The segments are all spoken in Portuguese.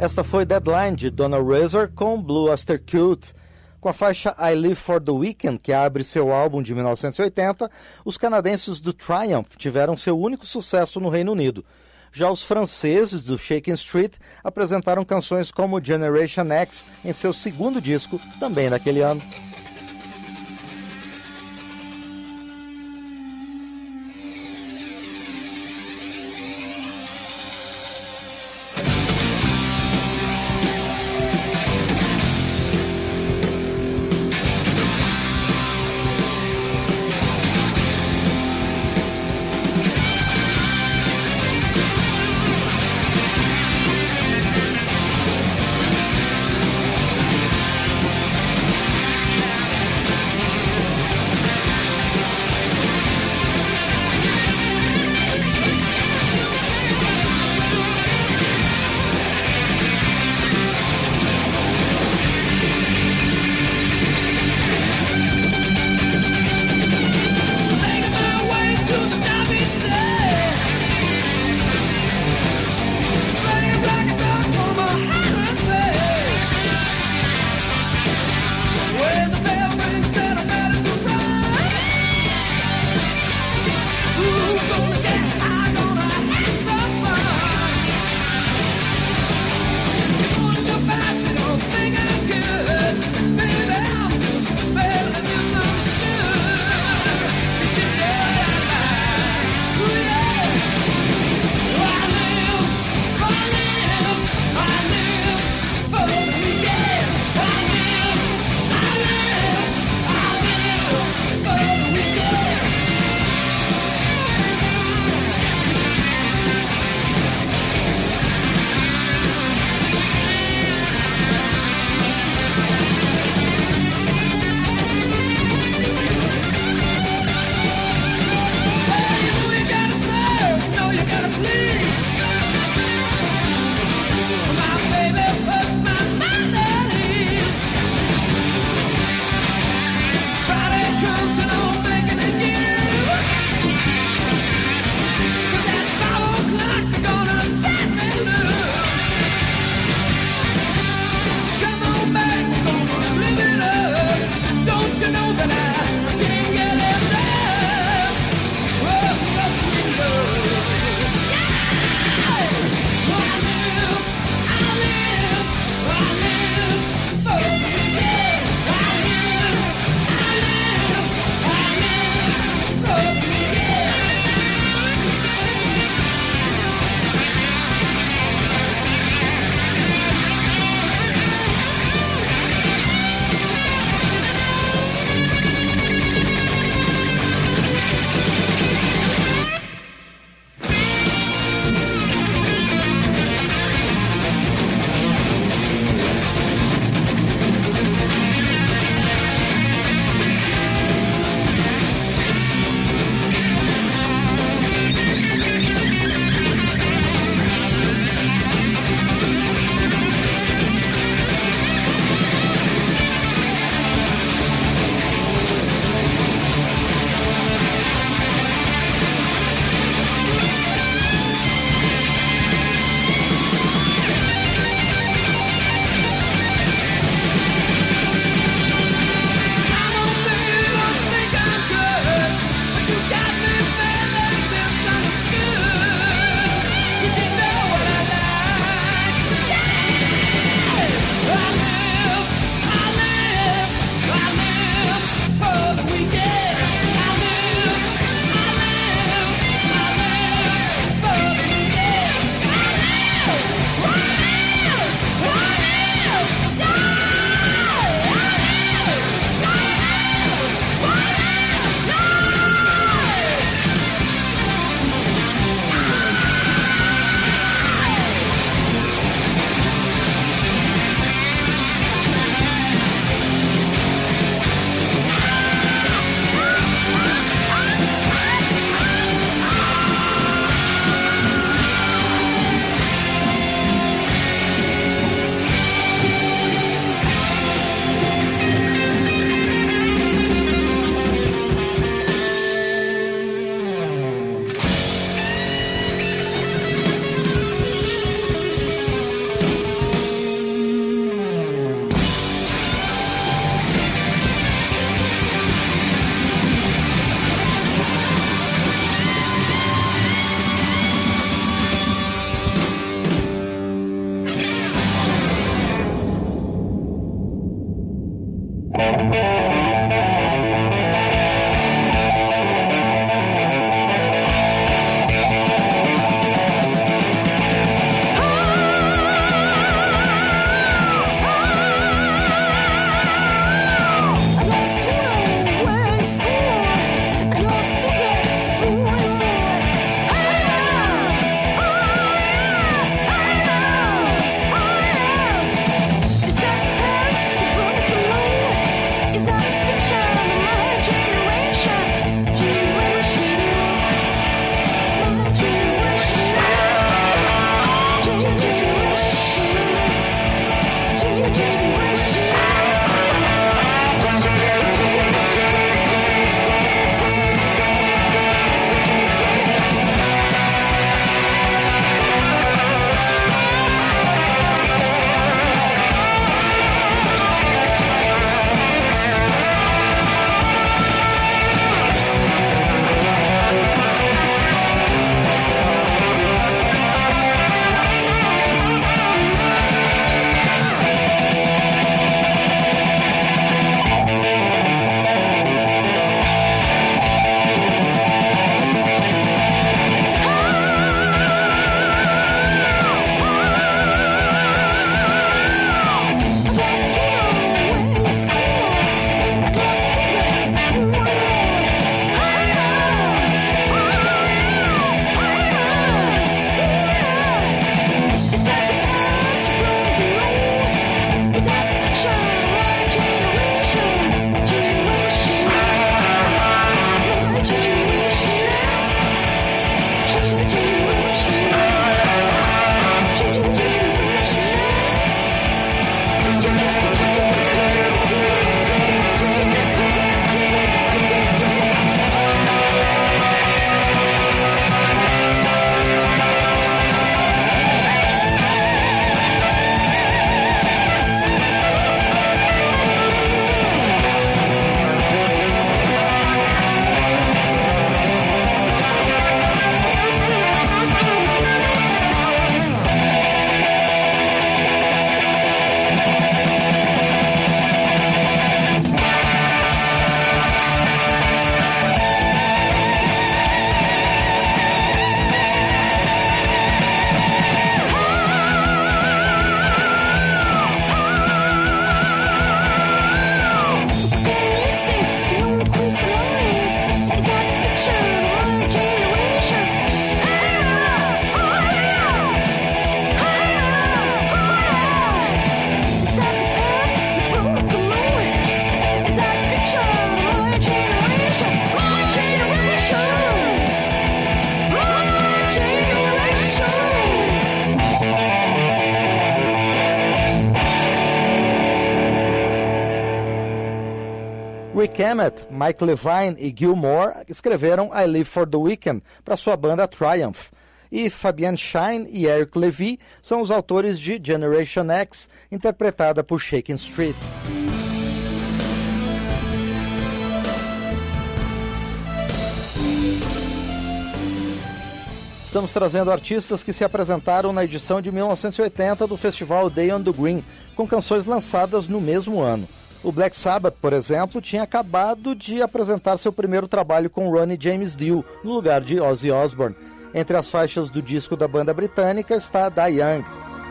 Esta foi Deadline, de Donna Razor, com Blue Oyster Cult. Com a faixa I Live for the Weekend, que abre seu álbum de 1980, os canadenses do Triumph tiveram seu único sucesso no Reino Unido. Já os franceses do Shaking Street apresentaram canções como Generation X em seu segundo disco, também naquele ano. Rick Emmett, Mike Levine e Gil Moore escreveram I Live for the Weekend para sua banda Triumph. E Fabienne Shine e Eric Levy são os autores de Generation X, interpretada por Shakin' Street. Estamos trazendo artistas que se apresentaram na edição de 1980 do festival Day on the Green, com canções lançadas no mesmo ano. O Black Sabbath, por exemplo, tinha acabado de apresentar seu primeiro trabalho com Ronnie James Dio, no lugar de Ozzy Osbourne. Entre as faixas do disco da banda britânica está Die Young.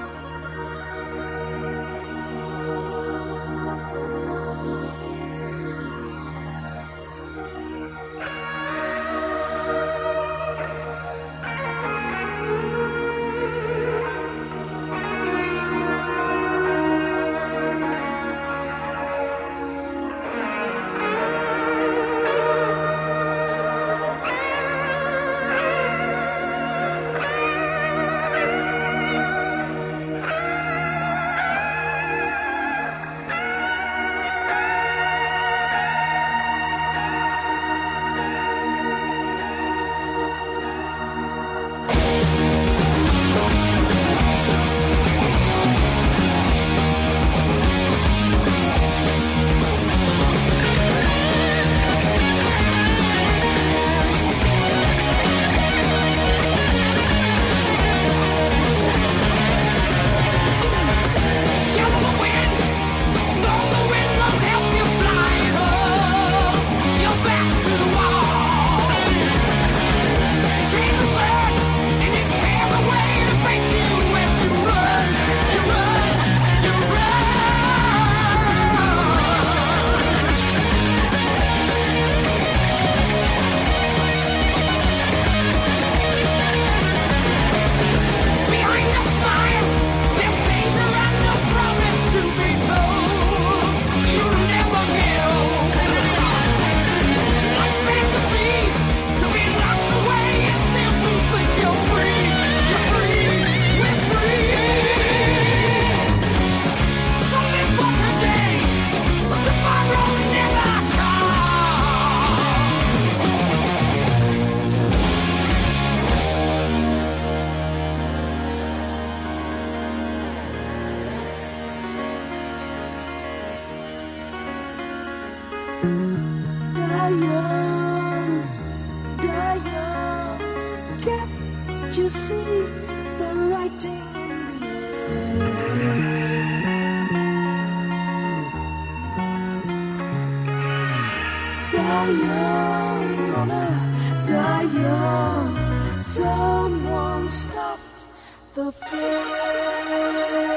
Can't you see the writing in the air? Die young, gonna die young. Someone stopped the flame.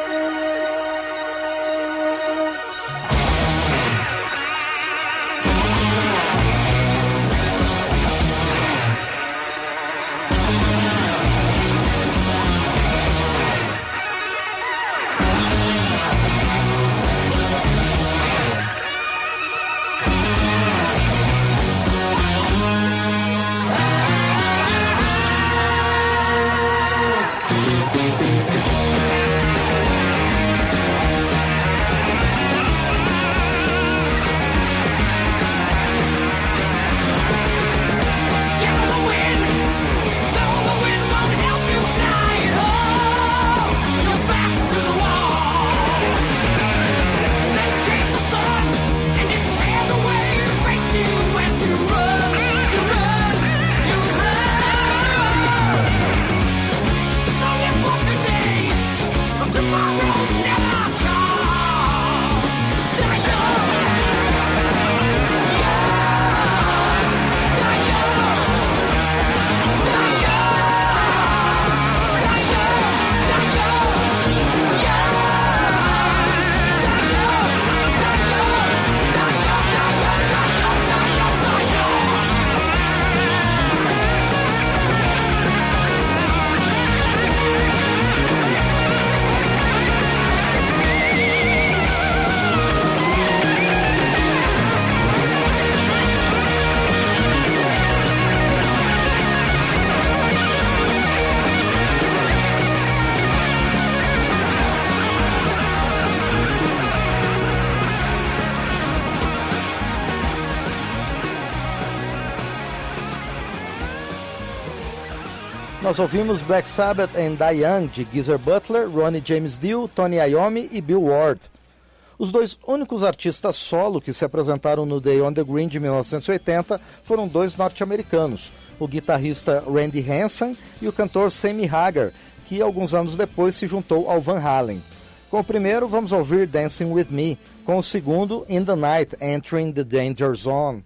Nós ouvimos Black Sabbath and Die Young, de Geezer Butler, Ronnie James Dio, Tony Iommi e Bill Ward. Os dois únicos artistas solo que se apresentaram no Day on the Green de 1980 foram dois norte-americanos, o guitarrista Randy Hansen e o cantor Sammy Hagar, que alguns anos depois se juntou ao Van Halen. Com o primeiro, vamos ouvir Dancing With Me, com o segundo, In the Night, Entering the Danger Zone.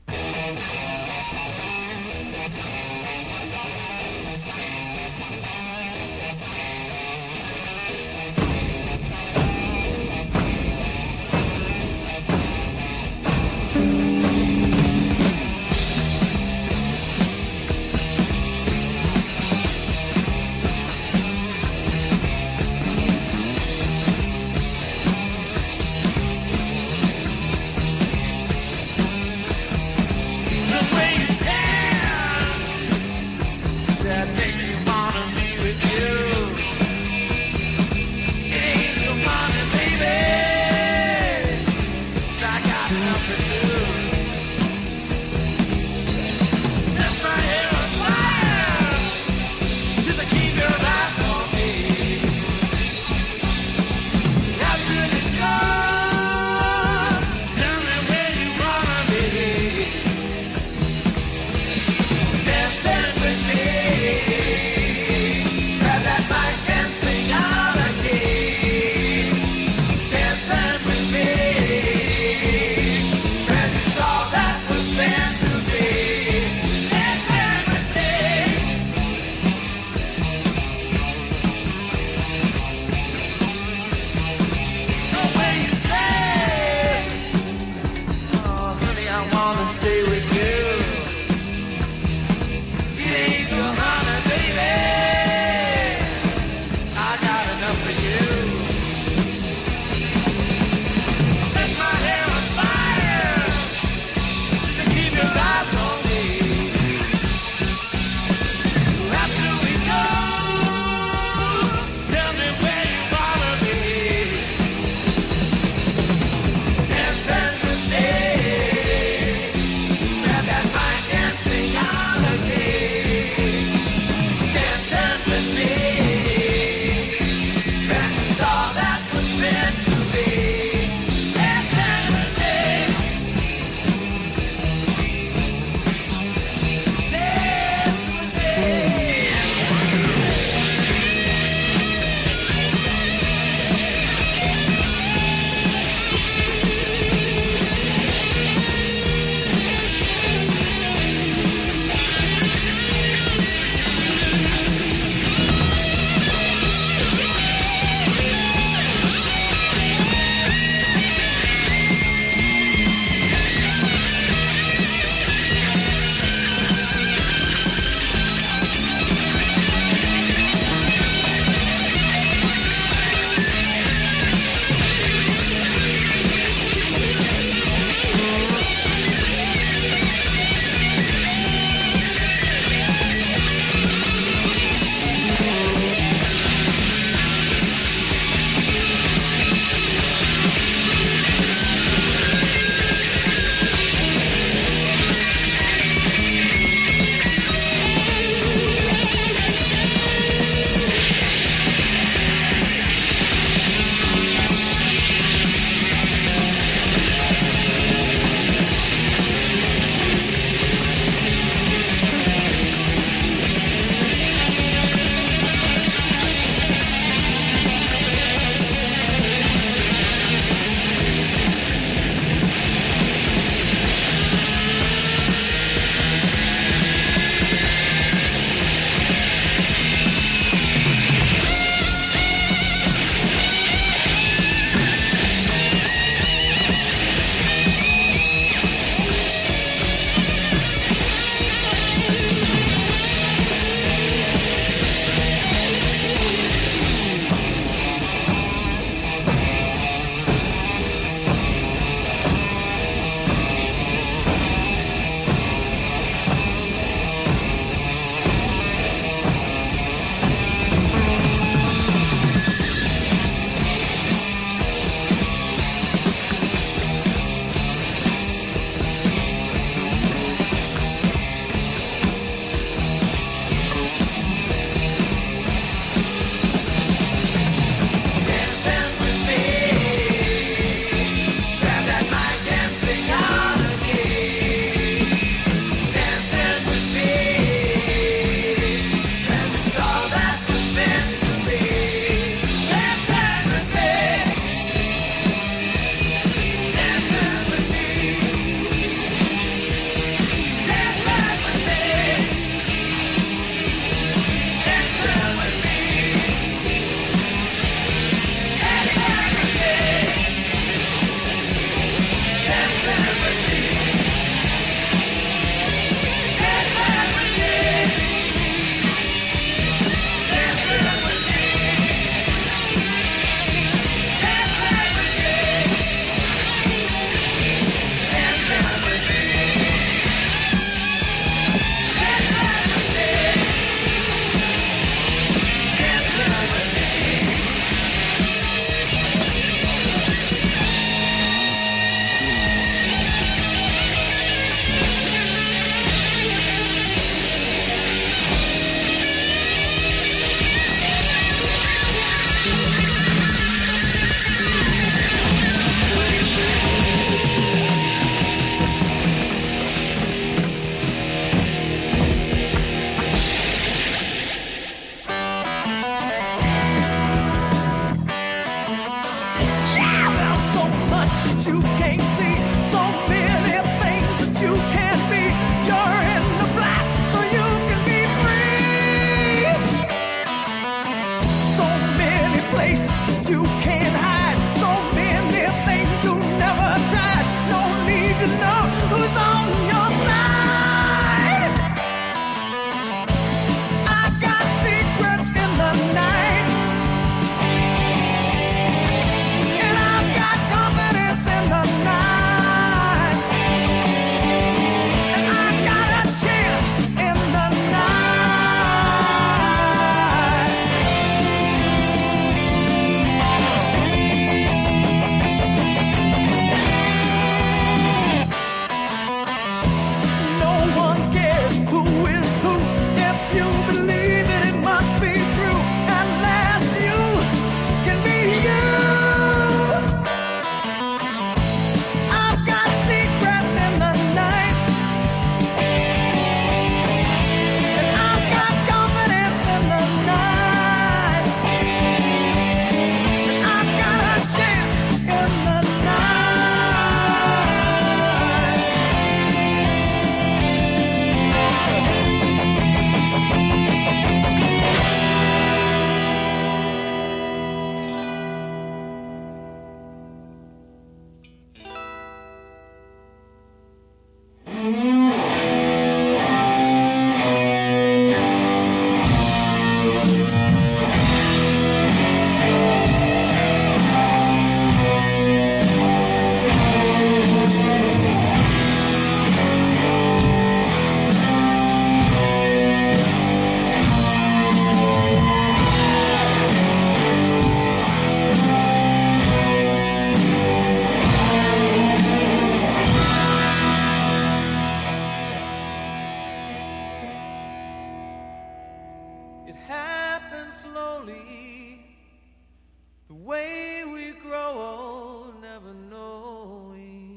slowly, the way we grow old, never knowing.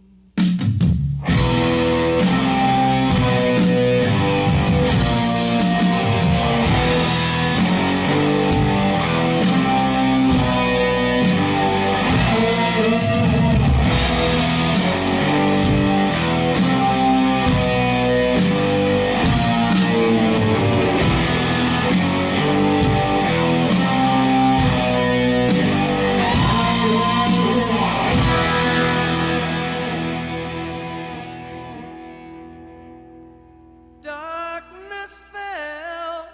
Darkness fell,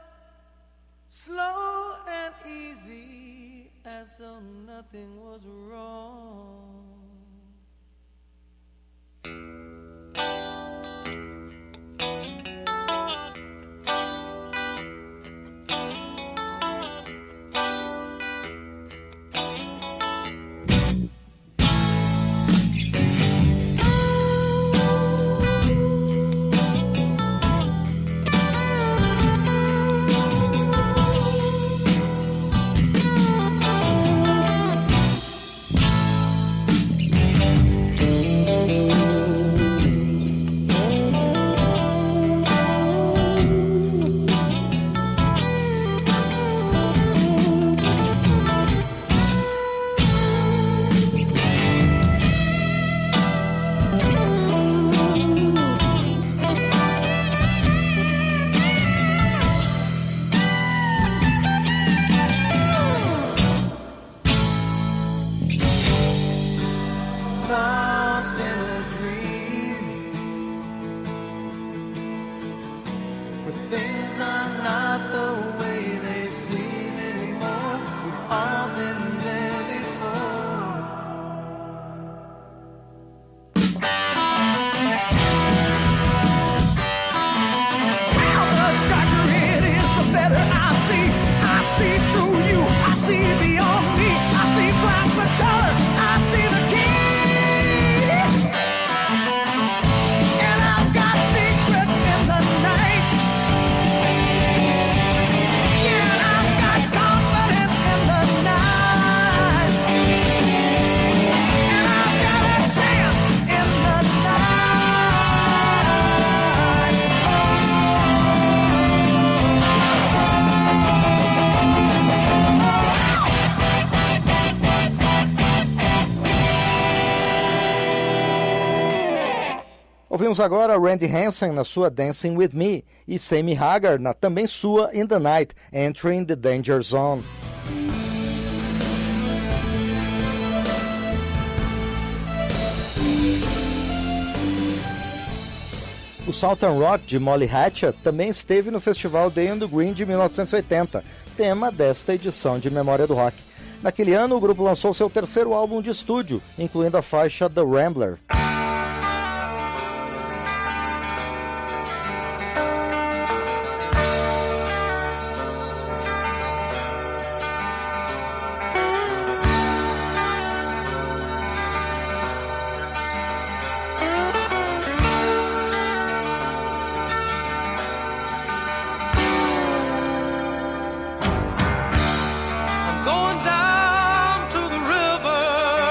slow and easy, as though nothing was wrong. Lost in a dream where things are not the way they seem anymore. We've all been there before. Well, the darker it is, the better I see. I see through you, I see beyond me. I see black the color, I see the king. And I've got secrets in the night. Yeah, and I've got confidence in the night. And I've got a chance in the night. Ouvimos agora Randy Hansen na sua Dancing With Me e Sammy Hagar na também sua In The Night, Entering the Danger Zone. O Southern Rock de Molly Hatchet também esteve no festival Day on the Green de 1980, tema desta edição de Memória do Rock. Naquele ano, o grupo lançou seu terceiro álbum de estúdio, incluindo a faixa The Rambler. Going down to the river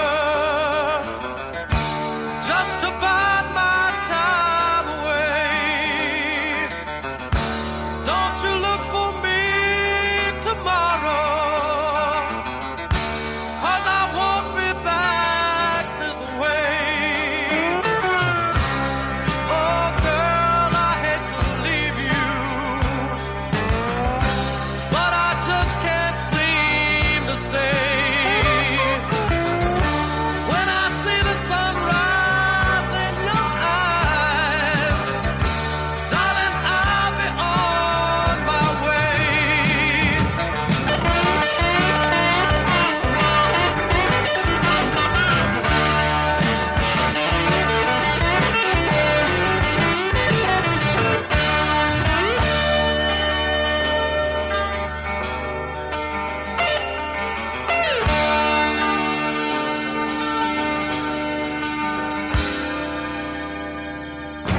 just to bide my time away. Don't you look for me tomorrow, 'cause I won't be back this way. Oh girl, I hate to leave you, but I just can't seem to stay. When I see the sunrise in your eyes, darling, I'll be on my way.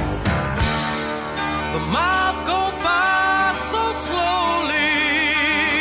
The miles go by so slowly,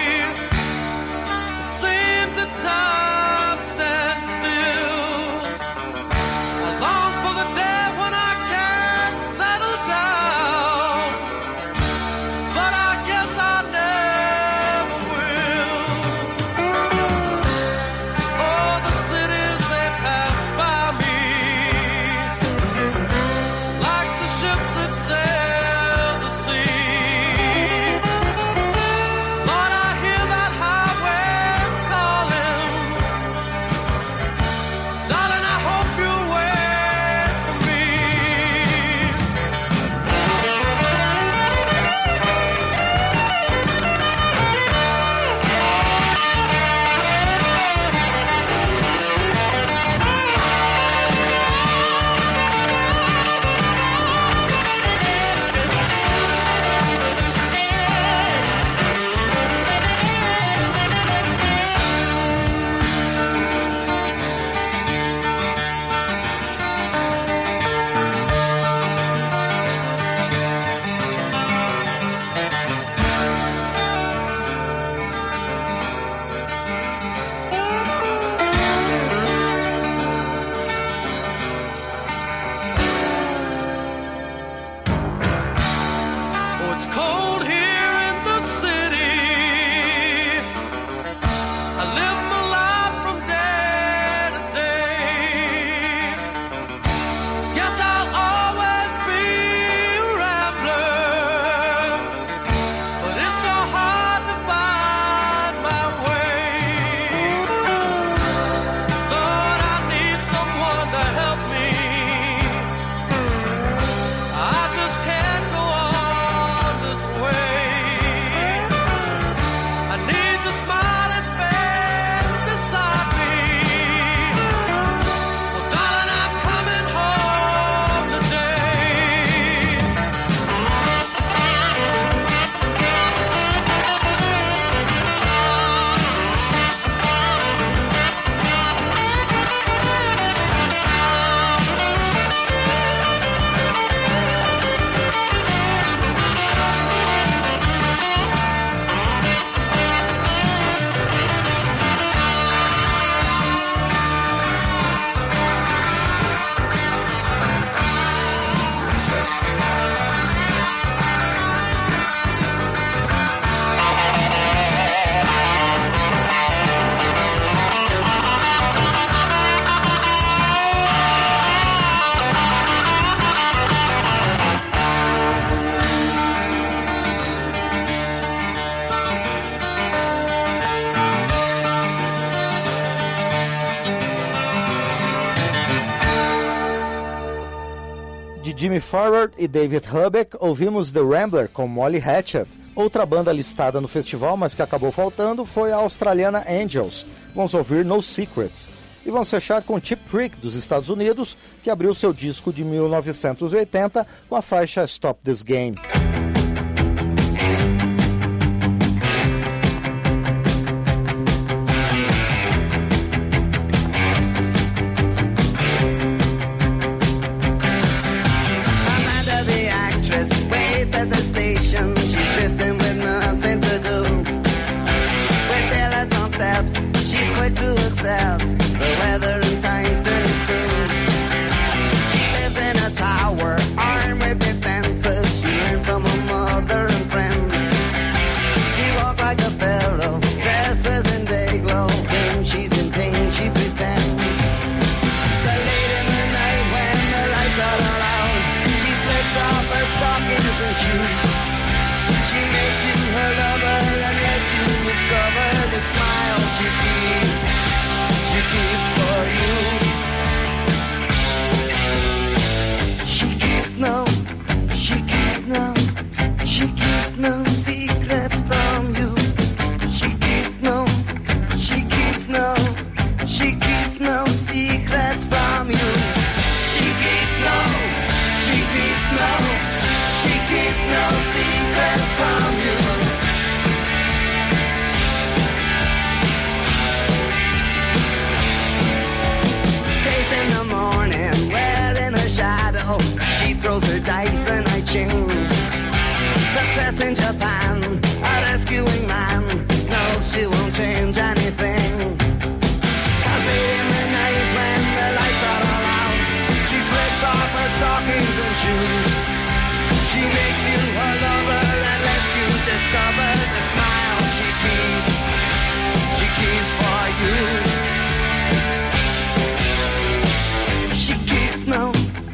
Jamie Farrar e David Hubback, ouvimos The Rambler com Molly Hatchet. Outra banda listada no festival, mas que acabou faltando, foi a australiana Angels. Vamos ouvir No Secrets. E vamos fechar com Cheap Trick, dos Estados Unidos, que abriu seu disco de 1980 com a faixa Stop This Game. The weather and times turn screw. She lives in a tower, armed with defenses. She learned from her mother and friends. She walks like a pharaoh, dresses in day glow. When she's in pain, she pretends. But late in the night, when the lights are all out, she slips off her stockings and shoes. She makes you her lover and lets you discover the smile she keeps. She keeps for you. She keeps no secrets from you. She keeps no secrets from you. She keeps no secrets from you. She throws her dice and I tune. Success in Japan, a rescuing man knows she won't change anything. Cause late in the night when the lights are all out, she slips off her stockings and shoes. She makes you her lover and lets you discover the smile she keeps for you. She keeps no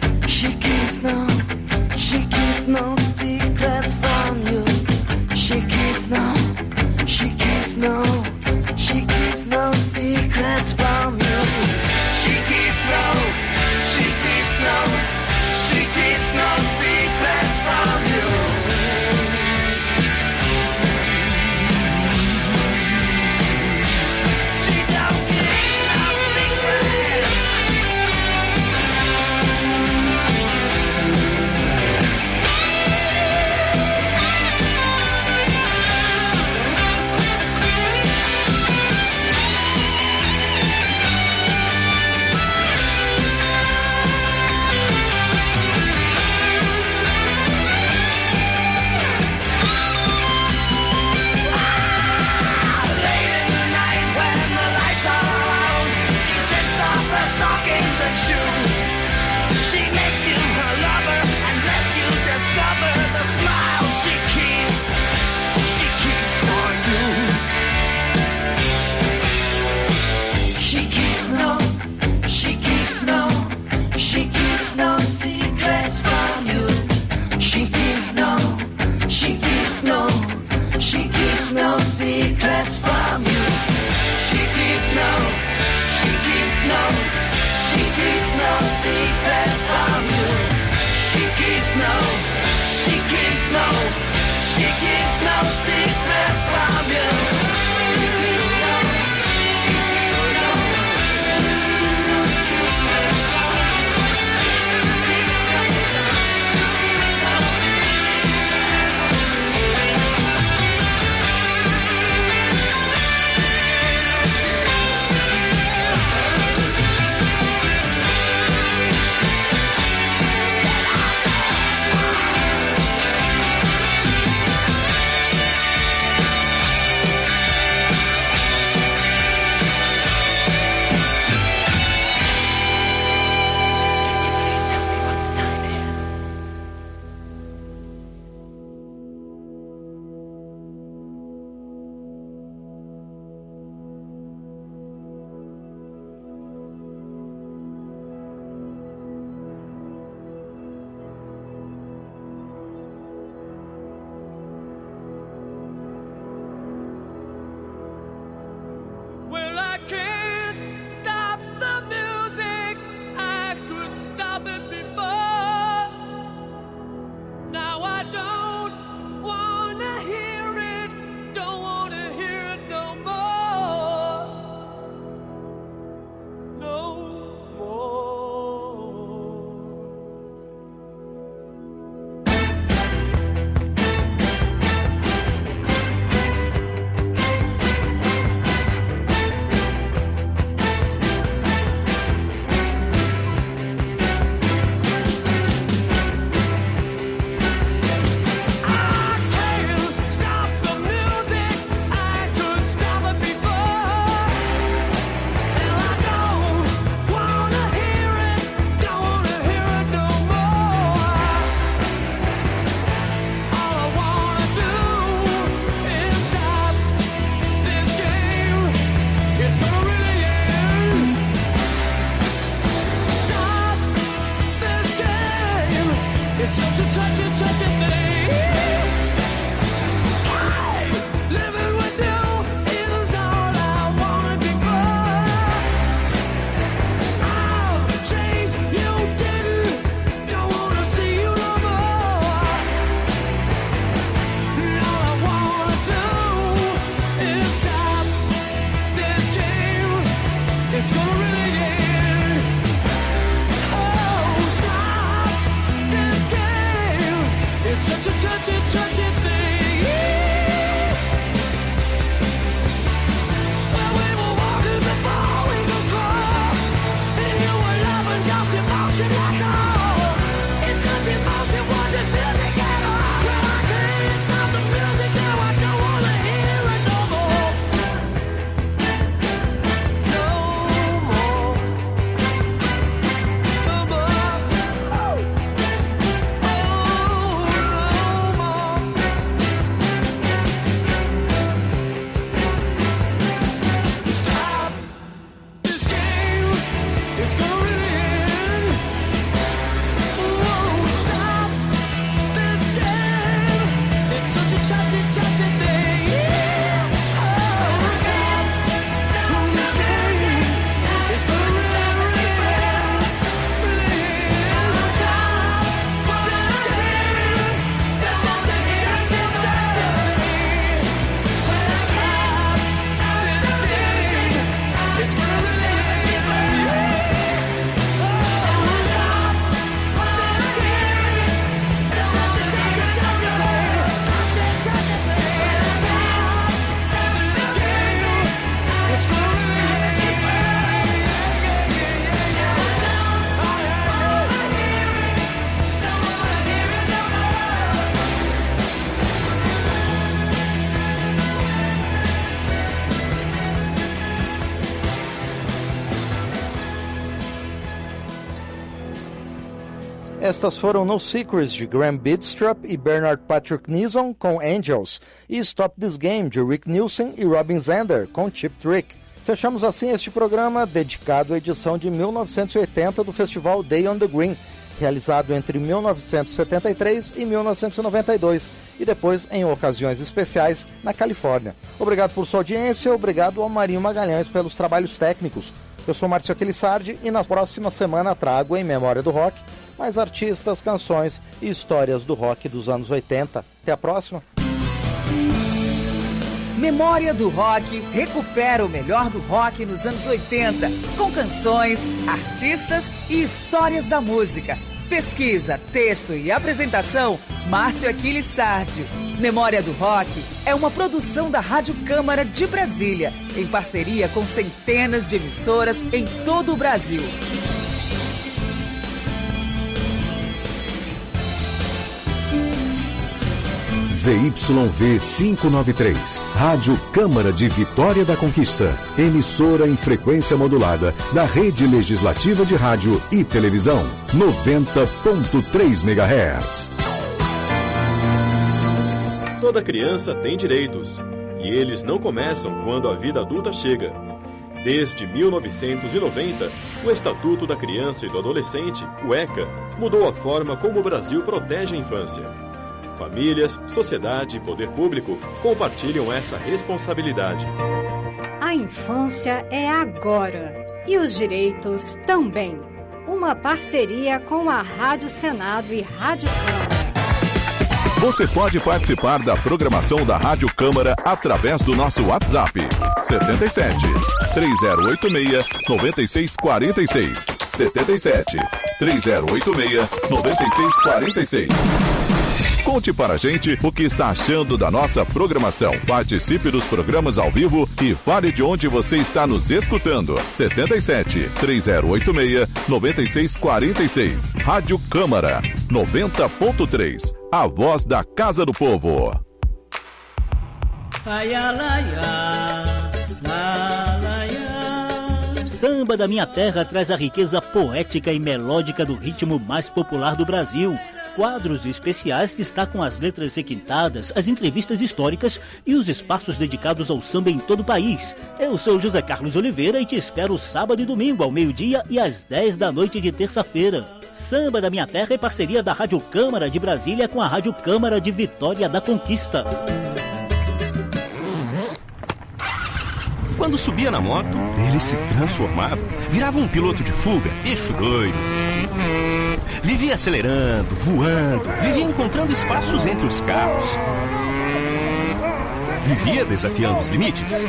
secrets from you. She keeps no secrets from you. She keeps no secrets from you. She don't keep no secrets. Estas foram No Secrets, de Graham Bidstrup e Bernard Patrick Neeson, com Angels, e Stop This Game, de Rick Nielsen e Robin Zander, com Cheap Trick. Fechamos assim este programa dedicado à edição de 1980 do festival Day on the Green, realizado entre 1973 e 1992, e depois em ocasiões especiais na Califórnia. Obrigado por sua audiência, obrigado ao Marinho Magalhães pelos trabalhos técnicos. Eu sou Márcio Aquilissardi e na próxima semana trago, em Memória do Rock, mais artistas, canções e histórias do rock dos anos 80. Até a próxima! Memória do Rock recupera o melhor do rock nos anos 80, com canções, artistas e histórias da música. Pesquisa, texto e apresentação, Márcio Aquilissardi. Memória do Rock é uma produção da Rádio Câmara de Brasília, em parceria com centenas de emissoras em todo o Brasil. ZYV 593, Rádio Câmara de Vitória da Conquista, emissora em frequência modulada da Rede Legislativa de Rádio e Televisão, 90.3 MHz. Toda criança tem direitos, e eles não começam quando a vida adulta chega. Desde 1990, o Estatuto da Criança e do Adolescente, o ECA, mudou a forma como o Brasil protege a infância. Famílias, sociedade e poder público compartilham essa responsabilidade. A infância é agora e os direitos também. Uma parceria com a Rádio Senado e Rádio Câmara. Você pode participar da programação da Rádio Câmara através do nosso WhatsApp 77 3086 9646 77 3086 9646. Conte para a gente o que está achando da nossa programação. Participe dos programas ao vivo e fale de onde você está nos escutando. 77 3086 9646. Rádio Câmara 90.3. A voz da Casa do Povo. Samba da Minha Terra traz a riqueza poética e melódica do ritmo mais popular do Brasil. Quadros especiais destacam as letras requintadas, as entrevistas históricas e os espaços dedicados ao samba em todo o país. Eu sou José Carlos Oliveira e te espero sábado e domingo ao meio-dia e às 10 da noite de terça-feira. Samba da Minha Terra é parceria da Rádio Câmara de Brasília com a Rádio Câmara de Vitória da Conquista. Quando subia na moto, ele se transformava, virava um piloto de fuga, eixo doido. Vivia acelerando, voando, vivia encontrando espaços entre os carros. Vivia desafiando os limites.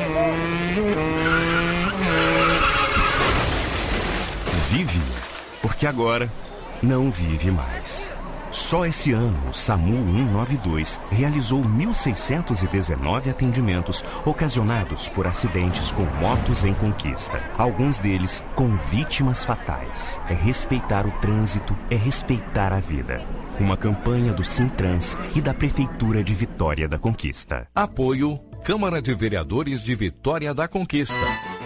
Vive, porque agora não vive mais. Só esse ano, o SAMU 192 realizou 1.619 atendimentos ocasionados por acidentes com motos em conquista. Alguns deles com vítimas fatais. É respeitar o trânsito, é respeitar a vida. Uma campanha do Sintrans e da Prefeitura de Vitória da Conquista. Apoio Câmara de Vereadores de Vitória da Conquista.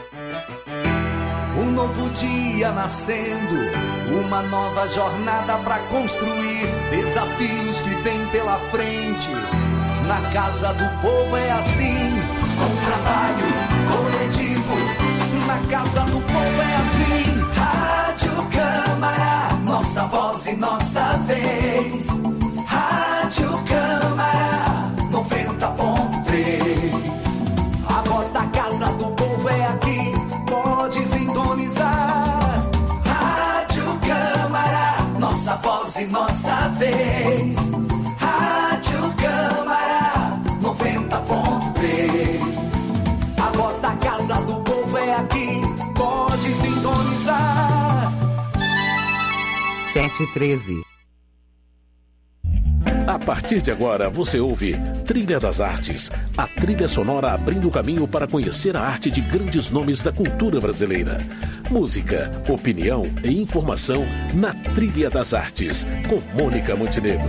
Um novo dia nascendo, uma nova jornada pra construir, desafios que vêm pela frente. Na Casa do Povo é assim, com trabalho coletivo. Na Casa do Povo é assim, Rádio Câmara, nossa voz e nossa vez. Rádio Câmara 90.3, a voz da Casa do Povo é aqui. Pode sintonizar. Rádio Câmara, nossa voz e nossa vez. Rádio Câmara 90.3, a voz da Casa do Povo é aqui. Pode sintonizar. 7h13. A partir de agora, você ouve Trilha das Artes, a trilha sonora abrindo o caminho para conhecer a arte de grandes nomes da cultura brasileira. Música, opinião e informação na Trilha das Artes, com Mônica Montenegro.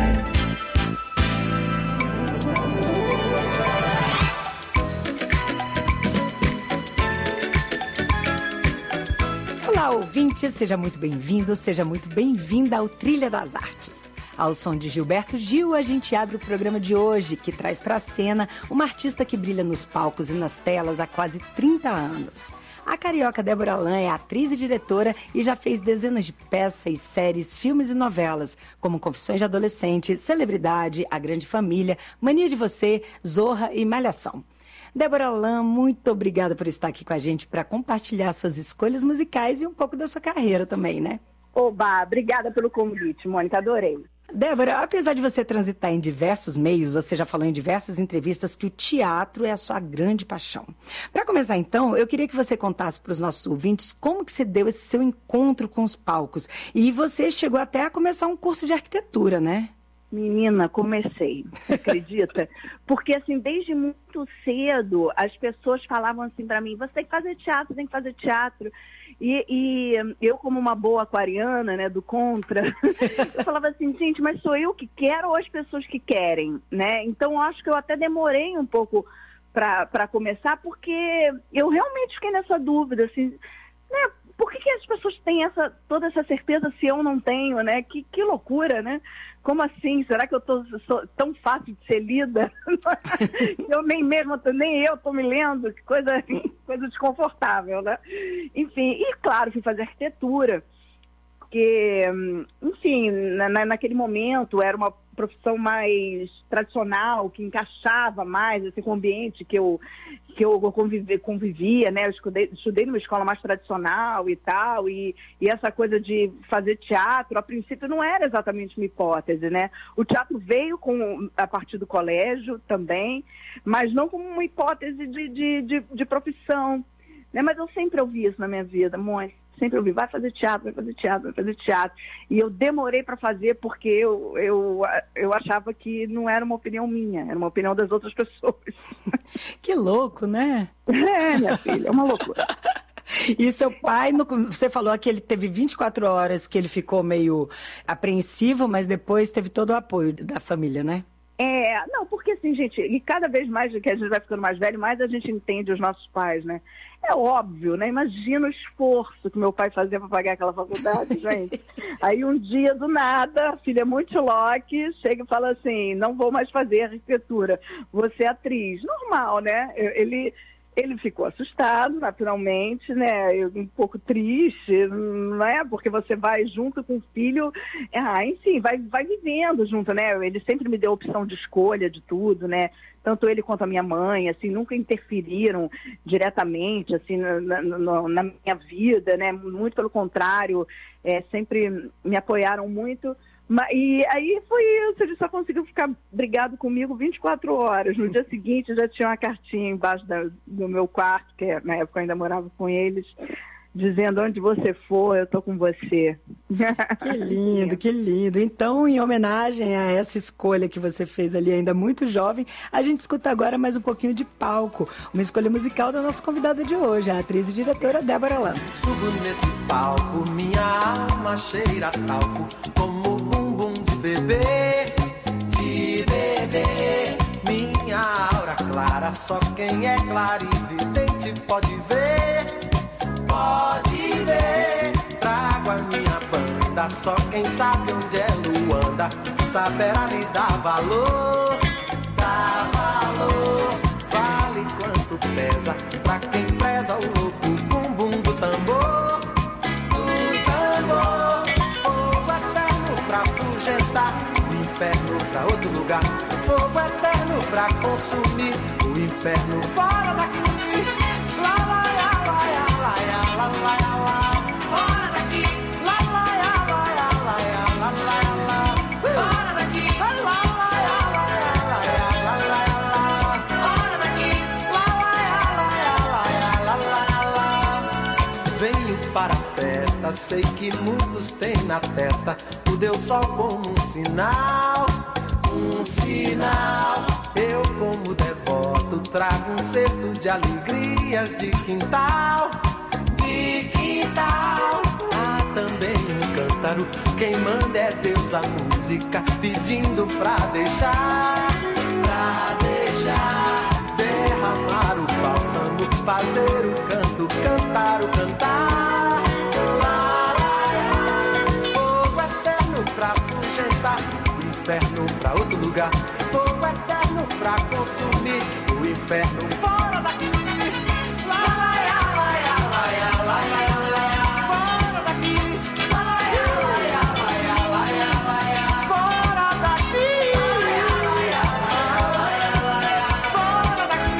Olá, ouvinte, seja muito bem-vindo, seja muito bem-vinda ao Trilha das Artes. Ao som de Gilberto Gil, a gente abre o programa de hoje, que traz para a cena uma artista que brilha nos palcos e nas telas há quase 30 anos. A carioca Débora Allan é atriz e diretora e já fez dezenas de peças, séries, filmes e novelas, como Confissões de Adolescente, Celebridade, A Grande Família, Mania de Você, Zorra e Malhação. Débora Allan, muito obrigada por estar aqui com a gente para compartilhar suas escolhas musicais e um pouco da sua carreira também, né? Oba, obrigada pelo convite, Mônica, adorei. Débora, apesar de você transitar em diversos meios, você já falou em diversas entrevistas que o teatro é a sua grande paixão. Para começar, então, eu queria que você contasse para os nossos ouvintes como que se deu esse seu encontro com os palcos. E você chegou até a começar um curso de arquitetura, né? Menina, comecei, acredita? Porque, assim, desde muito cedo, as pessoas falavam assim para mim, você tem que fazer teatro, tem que fazer teatro. E eu, como uma boa aquariana, né, do contra, eu falava assim, gente, mas sou eu que quero ou as pessoas que querem, né? Então, eu acho que eu até demorei um pouco para começar, porque eu realmente fiquei nessa dúvida, assim, né? Por que as pessoas têm toda essa certeza se eu não tenho, né? Que loucura, né? Como assim? Será que eu sou tão fácil de ser lida? Eu nem eu estou me lendo, que coisa desconfortável, né? Enfim, e claro, fui fazer arquitetura, porque, enfim, naquele momento era uma profissão mais tradicional, que encaixava mais assim, com o ambiente que eu convivia, né? Eu estudei numa escola mais tradicional e tal, e essa coisa de fazer teatro, a princípio, não era exatamente uma hipótese, né? O teatro veio a partir do colégio também, mas não como uma hipótese de profissão, né? Mas eu sempre ouvi isso na minha vida, Mônica. Sempre ouvi, vai fazer teatro, vai fazer teatro, vai fazer teatro. E eu demorei para fazer porque eu achava que não era uma opinião minha, era uma opinião das outras pessoas. Que louco, né? É, minha filha, é uma loucura. E seu pai, você falou que ele teve 24 horas que ele ficou meio apreensivo, mas depois teve todo o apoio da família, né? Não, porque assim, gente, e cada vez mais que a gente vai ficando mais velho, mais a gente entende os nossos pais, né? É óbvio, né? Imagina o esforço que meu pai fazia para pagar aquela faculdade, gente. Aí um dia, do nada, a filha Montiloque chega e fala assim, não vou mais fazer arquitetura, vou ser atriz. Normal, né? Ele ficou assustado, naturalmente, né? Um pouco triste, não é? Porque você vai junto com o filho, enfim, vai vivendo junto, né? Ele sempre me deu opção de escolha de tudo, né? Tanto ele quanto a minha mãe, assim, nunca interferiram diretamente, assim, na minha vida, né? Muito pelo contrário, sempre me apoiaram muito. E aí foi isso, ele só conseguiu ficar brigado comigo 24 horas. No dia seguinte já tinha uma cartinha embaixo do meu quarto, que na época eu ainda morava com eles, dizendo, onde você for, eu tô com você. Que lindo, que lindo. Então, em homenagem a essa escolha que você fez ali, ainda muito jovem, a gente escuta agora mais um pouquinho de palco. Uma escolha musical da nossa convidada de hoje, a atriz e diretora Débora Landa. Subo nesse palco, minha alma cheira talco, como bumbum de bebê, minha aura clara, só quem é clarividente pode ver, trago a minha banda, só quem sabe onde é Luanda, saberá lhe dar valor, vale quanto pesa, pra quem preza o louco bumbum do tambor, fogo eterno pra afugentar, o inferno pra outro lugar, fogo eterno pra consumir, o inferno fora daqui, lá, lá, lá, lá, lá, lá, lá, lá, lá, fora daqui, lá, lá, lá, lá, lá, lá, lá, lá, fora daqui, lá, lá, lá, lá, lá, lá, lá, lá, fora daqui, lá, lá, lá, lá, lá, lá, venho para a festa, sei que muitos têm na testa o Deus Sol como um sinal, eu como devoto trago um cesto de alegrias de quintal, há também um cântaro, quem manda é Deus a música, pedindo pra deixar, derramar o bálsamo, fazer o canto, cantar o cantar, fogo eterno pra afugentar, inferno pra outro lugar, fogo eterno pra consumir, o inferno fora daqui, lá, lá, lá, lá, lá, lá, lá, fora daqui, lá, lá, lá, lá, lá, lá, fora daqui, fora daqui,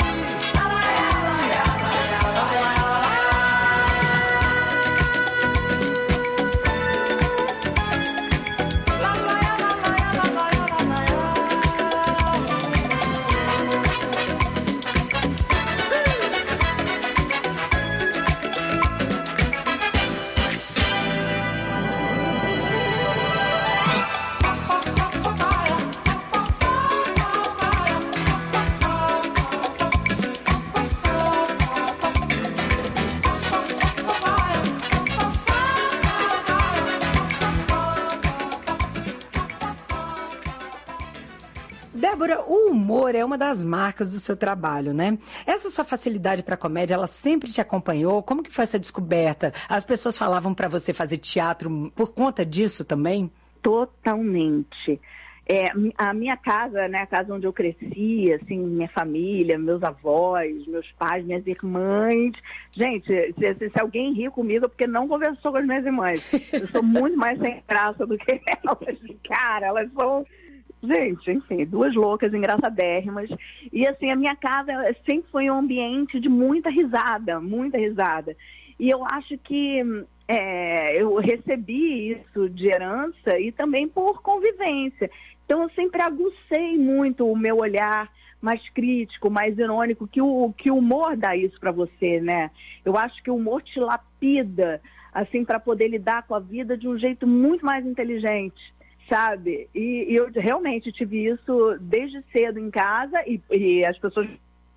Débora, o humor é uma das marcas do seu trabalho, né? Essa sua facilidade para comédia, ela sempre te acompanhou? Como que foi essa descoberta? As pessoas falavam para você fazer teatro por conta disso também? Totalmente. A minha casa, né, a casa onde eu cresci, assim, minha família, meus avós, meus pais, minhas irmãs. Gente, se alguém ri comigo é porque não conversou com as minhas irmãs. Eu sou muito mais sem graça do que elas. Cara, elas são... Gente, enfim, duas loucas engraçadérrimas. E assim, a minha casa sempre foi um ambiente de muita risada, muita risada. E eu acho que eu recebi isso de herança e também por convivência. Então eu sempre agucei muito o meu olhar mais crítico, mais irônico, que o humor dá isso para você, né? Eu acho que o humor te lapida, assim, para poder lidar com a vida de um jeito muito mais inteligente, sabe? E eu realmente tive isso desde cedo em casa e as pessoas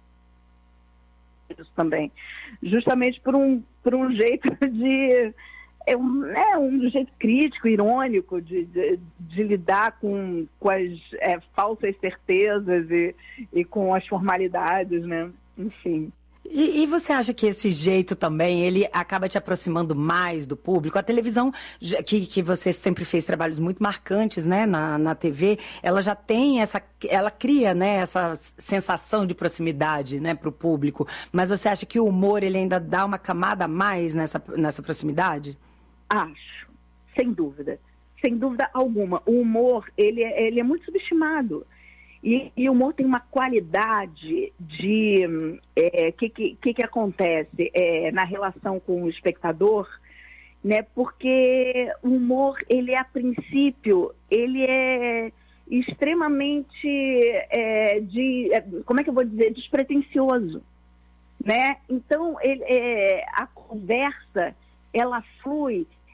isso também, justamente por um jeito de um jeito crítico, irônico de lidar com as falsas certezas e com as formalidades, né? Enfim. E você acha que esse jeito também, ele acaba te aproximando mais do público? A televisão, que você sempre fez trabalhos muito marcantes, né, na TV, ela já tem ela cria, né, essa sensação de proximidade, né, para o público. Mas você acha que o humor, ele ainda dá uma camada a mais nessa proximidade? Acho, sem dúvida alguma. O humor, ele é muito subestimado. E o humor tem uma qualidade de... que acontece na relação com o espectador, né? Porque o humor, ele a princípio, ele é extremamente, como é que eu vou dizer? Despretensioso, né? Então, a conversa, ela flui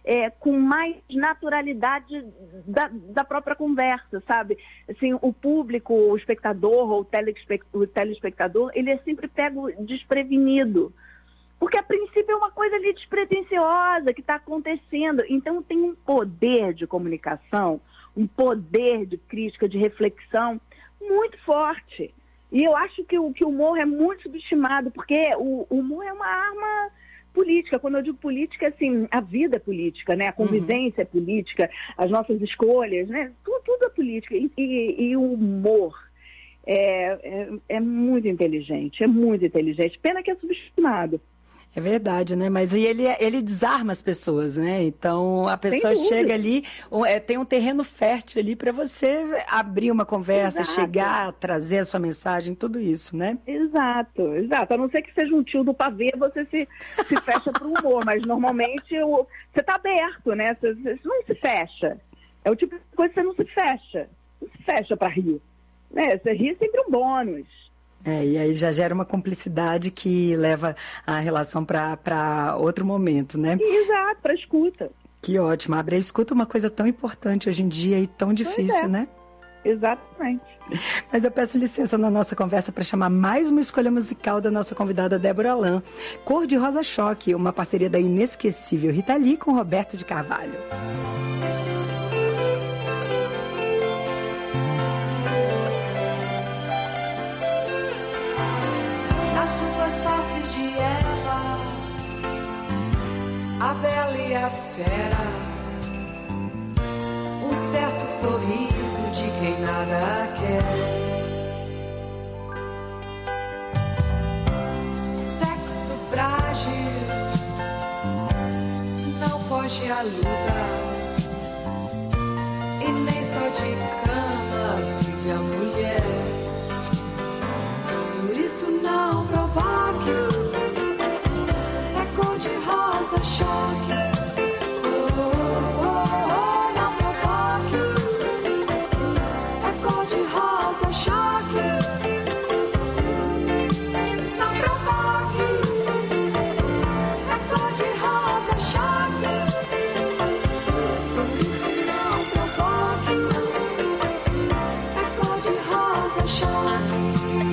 com mais naturalidade da própria conversa, sabe? Assim, o público, o espectador ou o telespectador, ele é sempre pego desprevenido. Porque, a princípio, é uma coisa ali despretensiosa que está acontecendo. Então, tem um poder de comunicação, um poder de crítica, de reflexão muito forte. E eu acho que o humor é muito subestimado, porque o humor é uma arma política. Quando eu digo política, assim, a vida é política, né? A convivência é política, as nossas escolhas, né? Tudo é política. E o humor é muito inteligente, Pena que é subestimado. É verdade, né? Mas ele desarma as pessoas, né? Então, a pessoa chega ali, tem um terreno fértil ali para você abrir uma conversa, chegar, trazer a sua mensagem, tudo isso, né? Exato. A não ser que seja um tio do pavê, você se fecha para o humor, mas normalmente você está aberto, né? Você não se fecha. É o tipo de coisa que você não se fecha. Não se fecha para rir. Né? Você ri é sempre um bônus. E aí já gera uma cumplicidade que leva a relação para outro momento, né? Exato, para escuta. Que ótimo. Abrir a escuta é uma coisa tão importante hoje em dia e tão difícil, né? Exatamente. Mas eu peço licença na nossa conversa para chamar mais uma escolha musical da nossa convidada Débora Allan. Cor de Rosa Choque, uma parceria da inesquecível Rita Lee com Roberto de Carvalho. As faces de Eva, a bela e a fera, um certo sorriso de quem nada quer. Sexo frágil, não foge à luta, e nem só de cama vive a mulher. Por isso não provoque, é cor de rosa choque. Oh, oh, oh, não provoque, é cor de rosa choque. Não provoque, é cor de rosa choque. Por isso não provoque, não, é cor de rosa choque.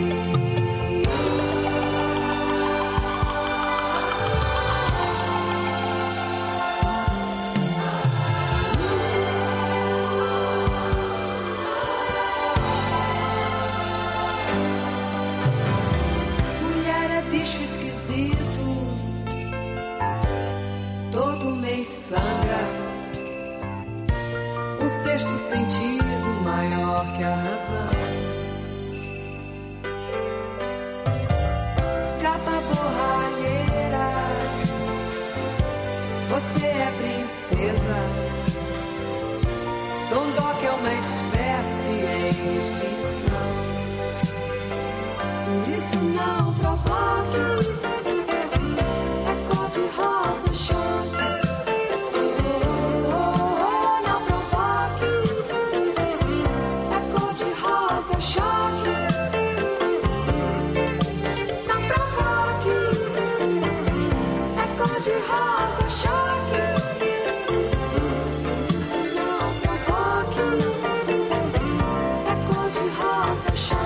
Bicho esquisito, todo mês sangra, um sexto sentido maior que a razão. Gata borralheira, você é princesa. Dondoca é uma espécie em extinção. Por isso não provoque, é cor de rosa choque. Oh, oh, oh, não provoque, é cor de rosa choque. Não provoque, é cor de rosa choque. Por isso não provoque, é cor de rosa choque.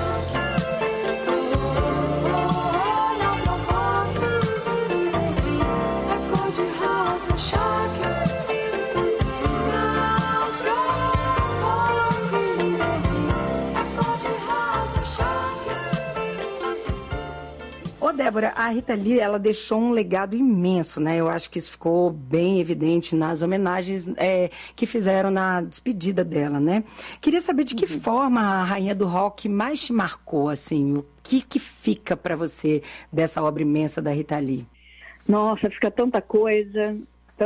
Débora, a Rita Lee, ela deixou um legado imenso, né? Eu acho que isso ficou bem evidente nas homenagens que fizeram na despedida dela, né? Queria saber de que forma a rainha do rock mais te marcou, assim, o que fica para você dessa obra imensa da Rita Lee? Nossa, fica tanta coisa,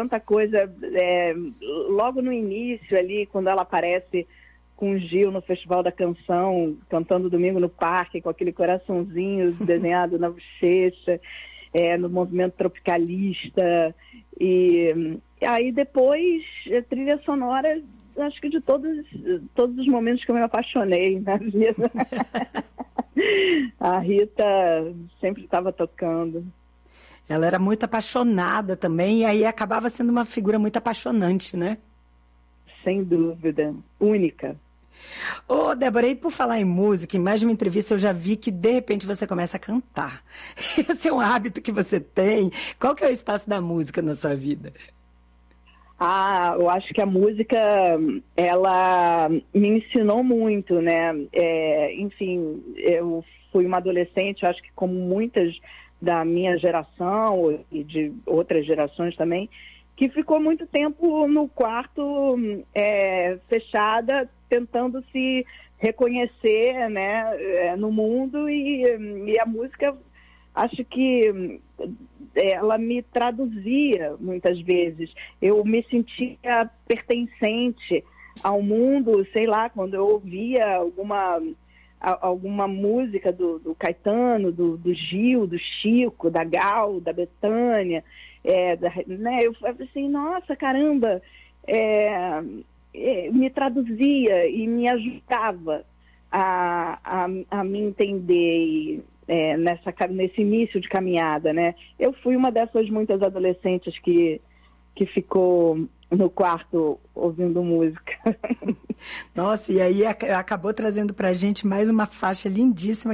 logo no início ali, quando ela aparece com o Gil no Festival da Canção, cantando Domingo no Parque, com aquele coraçãozinho desenhado na bochecha, no movimento tropicalista. E aí depois, a trilha sonora, acho que de todos os momentos que eu me apaixonei na vida. A Rita sempre estava tocando. Ela era muito apaixonada também, e aí acabava sendo uma figura muito apaixonante, né? Sem dúvida, única. Ô, Débora, e por falar em música, em mais de uma entrevista eu já vi que de repente você começa a cantar. Esse é um hábito que você tem. Qual que é o espaço da música na sua vida? Eu acho que a música, ela me ensinou muito, né? Enfim, eu fui uma adolescente, acho que como muitas da minha geração e de outras gerações também, que ficou muito tempo no quarto fechada, tentando se reconhecer, né, no mundo, e a música, acho que ela me traduzia muitas vezes. Eu me sentia pertencente ao mundo, sei lá, quando eu ouvia alguma música do Caetano, do Gil, do Chico, da Gal, da Bethânia, né, eu falei assim, nossa, caramba, me traduzia e me ajudava a me entender nesse início de caminhada, né? Eu fui uma dessas muitas adolescentes que ficou no quarto ouvindo música. Nossa, e aí acabou trazendo pra gente mais uma faixa lindíssima